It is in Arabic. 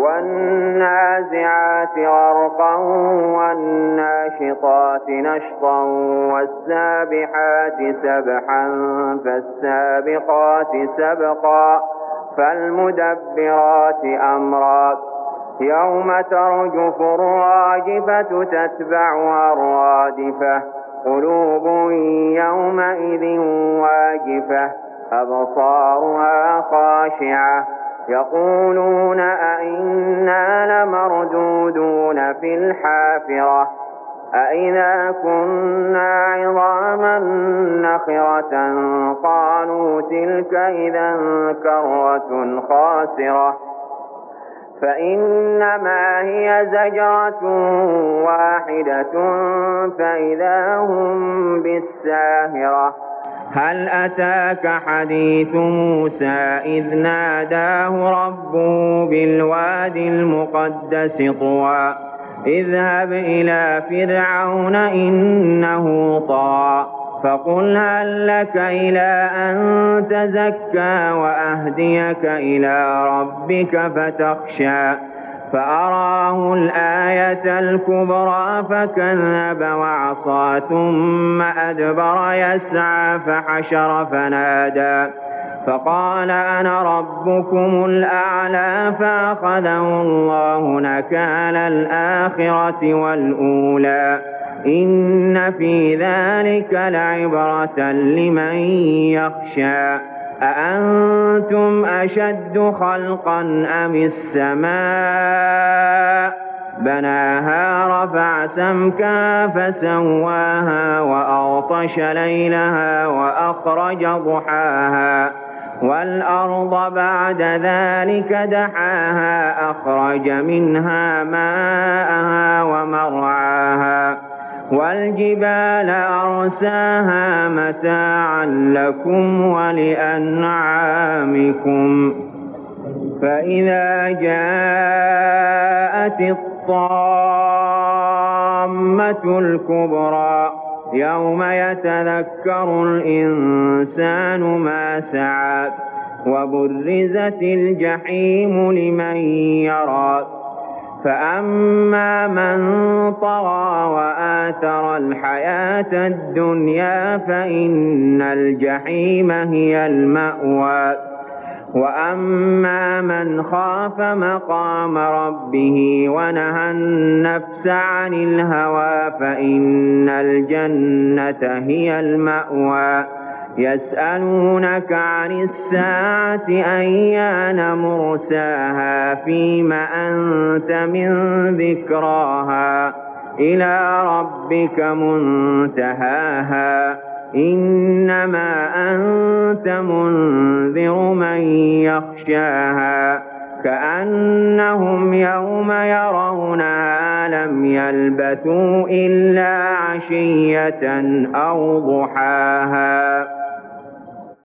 والنازعات غرقا والناشطات نشطا والسابحات سبحا فالسابقات سبقا فالمدبرات أمرا يوم ترجف الراجفة تتبعها الرادفة قلوب يومئذ واجفة أبصارها خاشعة يقولون أئنا لمردودون في الحافرة أئذا كنا عظاما نخرة قالوا تلك إذا كرة خاسرة فإنما هي زجرة واحدة فإذا هم بالساهرة هل أتاك حديث موسى إذ ناداه ربه بالوادي المقدس طوى اذهب إلى فرعون إنه طغى فقل هل لك إلى أن تزكى وأهديك إلى ربك فتخشى فأراه الآية الكبرى فكذب وعصى ثم أدبر يسعى فحشر فنادى فقال أنا ربكم الأعلى فأخذه الله نكال الآخرة والأولى إن في ذلك لعبرة لمن يخشى أأنتم أشد خلقا أم السماء بناها رفع سمكها فسواها وأغطش ليلها وأخرج ضحاها والأرض بعد ذلك دحاها أخرج منها ماءها ومرعاها والجبال أرساها متاعا لكم ولأنعامكم فإذا جاءت الطامة الكبرى يوم يتذكر الإنسان ما سعى وبرزت الجحيم لمن يرى فأما من طغى وآثر الحياة الدنيا فإن الجحيم هي المأوى وأما من خاف مقام ربه ونهى النفس عن الهوى فإن الجنة هي المأوى يسألونك عن الساعة أيان مرساها فيم أنت من ذكراها إلى ربك منتهاها إنما أنت منذر من يخشاها كأنهم يوم يرونها لم يلبثوا إلا عشية أو ضحاها